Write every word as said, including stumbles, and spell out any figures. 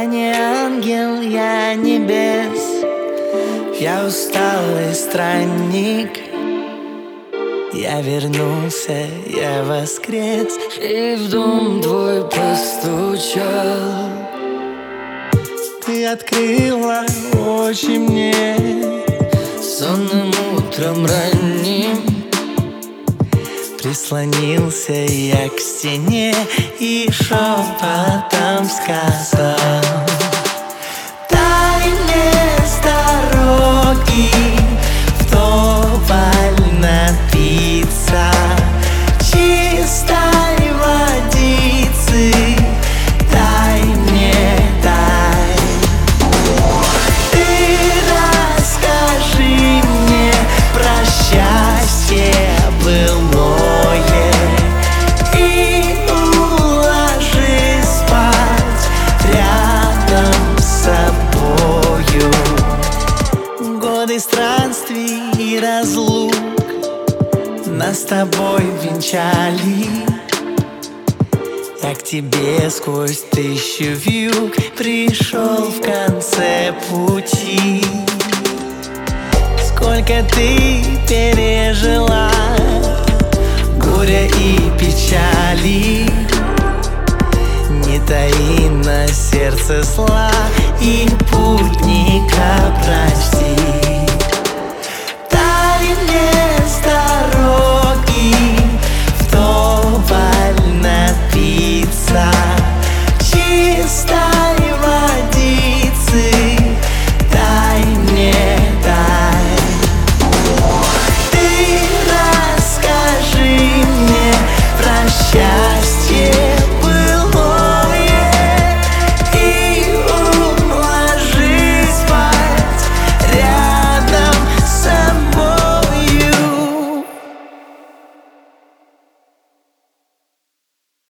не ангел, я небес, я усталый странник. Я вернулся, я воскрес, и в дом твой постучал. Ты открыла очи мне сонным утром ранним. Прислонился я к стене и шепотом сказал: дай мне с дороги вдоволь напиться чистой водицы. Дай мне, дай. Ты расскажи мне про счастье былое и уложи спать рядом с собою. Годы странствий и разлук нас с тобой венчали. Я к тебе сквозь тысячу вьюг пришел в конце пути. Сколько ты пережила горя и печали, не таи на сердце зла и путника прости.